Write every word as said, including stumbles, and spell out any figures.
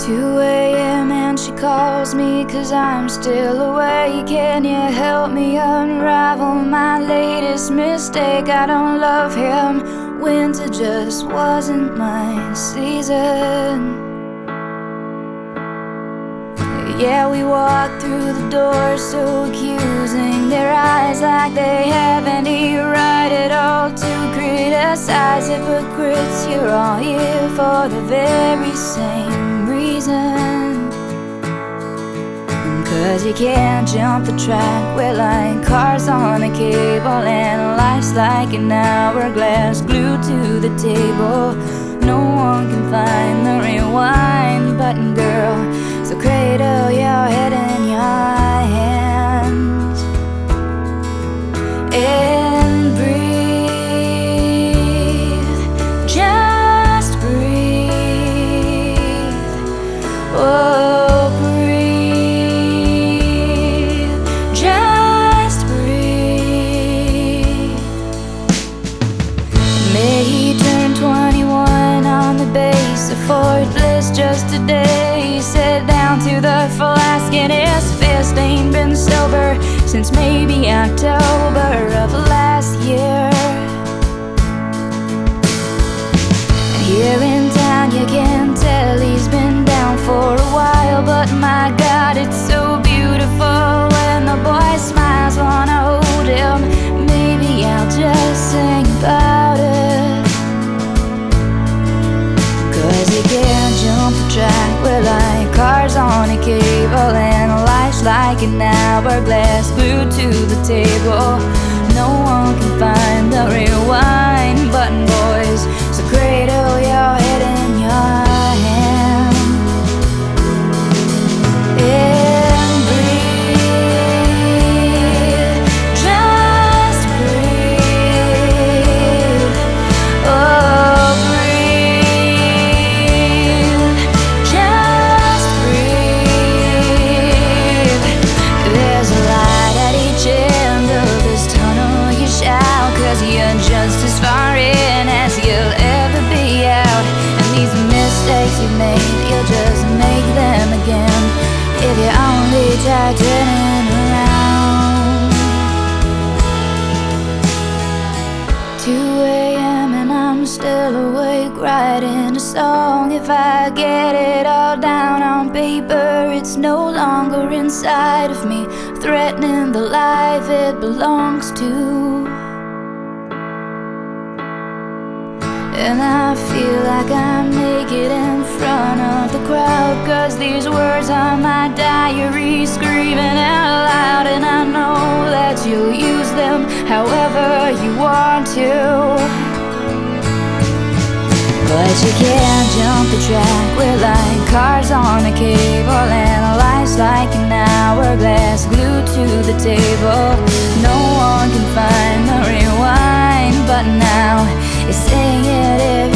two a m and she calls me 'cause I'm still awake. Can you help me unravel my latest mistake? I don't love him, winter just wasn't my season. Yeah, we walk through the door so accusing, their eyes like they have any right at all to criticize. Hypocrites, you're all here for the very same reason. 'Cause you can't jump the track, we're like cars on a cable, and life's like an hourglass glued to the table. No one can find the rewind button, girl, so cradle your head in your hands and breathe, just breathe. Oh, breathe, just breathe. May he turn twenty-one on the base of Fort Bliss just today. He sat down to the flask and his fist ain't been sober since maybe October of last year. And here in town you can tell he's been down for a while, but my God, it's so beautiful when the boy smiles. Wanna hold him, maybe I'll just sing about it. 'Cause you can't jump the track, we're like cars on a cable, and life's like an hourglass glued to the table. No one can find the rewind button, boys, so cradle your head in your hand and breathe, just breathe. Oh, breathe, just breathe. There's a light at each end of this tunnel, you shout, 'cause you're just as far in as you'll ever be out. And these mistakes you made, you'll just make them again if you only try turning around. two a m and I'm still awake writing a song. If I get it all down on paper, it's no longer inside of me, threatening the life it belongs to. And I feel like I'm naked in front of the crowd, 'cause these words are my diary screaming out loud. And I know that you'll use them however you want to, but you can't jump the track, we're like cars on a cable, and life's like an hourglass glued to the table. No one can find the rewind button now, it's saying it every